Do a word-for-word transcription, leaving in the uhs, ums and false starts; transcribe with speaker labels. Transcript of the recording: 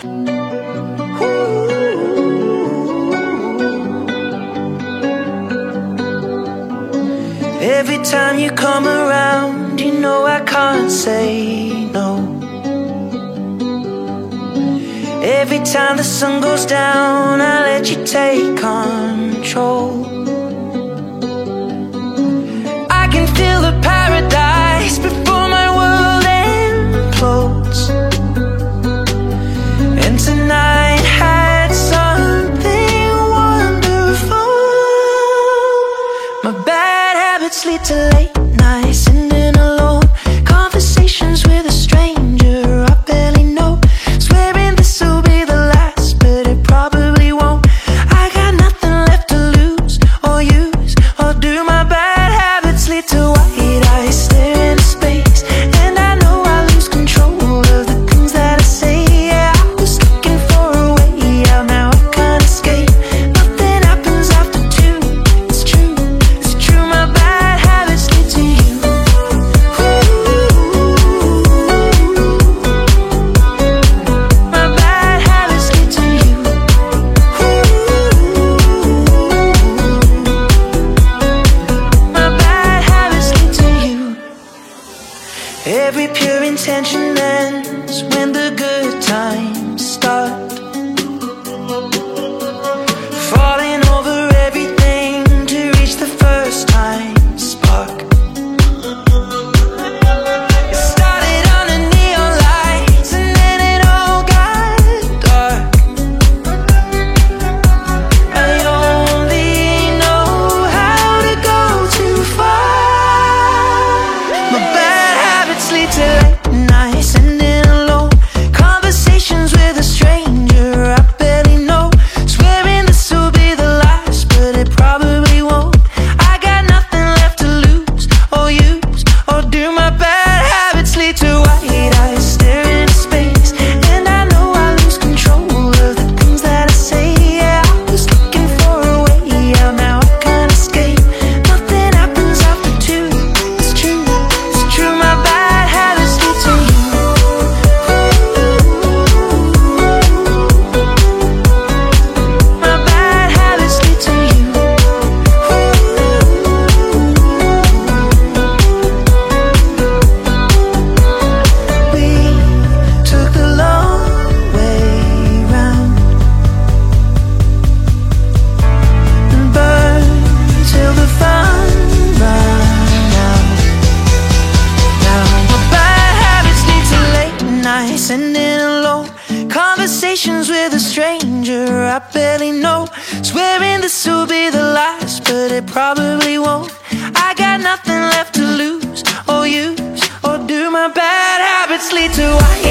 Speaker 1: Every time you come around, you know I can't say no. Every time the sun goes down, I let you take control. I can feel the paradise before my world implodes. And tonight had something wonderful. My bad habits lead to late nights, sitting alone, conversations with a stranger I barely know, swearing this will be the last, but it probably won't. I got nothing left to lose or use or do. My bad habits lead to white eyes stare into space, and I know I lose control of the things that I say. Yeah, I was looking for a way out, now I can't escape. Nothing happens after two. It's true, it's true. My bad habits lead to you. My bad habits lead to you. My bad habits lead to you. Every pure intention ends when the good times start. Falling over everything to reach the first time spark. It started under neon lights and then it all got dark. I only know how to go too far. My bad habits lead to late nights, sitting alone, conversations with a stranger I barely know, swearing this will be the last, but it probably won't. I got nothing left to lose or use or do. My bad habits lead to white eyes stare into space, and I know I lose control of the things that I say. Yeah, I was looking for a way out, now I can't escape. Nothing happens after two. It's true, it's true. My bad habits lead to you. My bad habits lead to you. We took the long way round and burned till the fun ran out. Now my bad habits lead to late nights, sitting alone, conversations with a stranger I barely know, swearing this will be the last, but it probably won't. I got nothing left to lose or use or do. My bad habits lead to white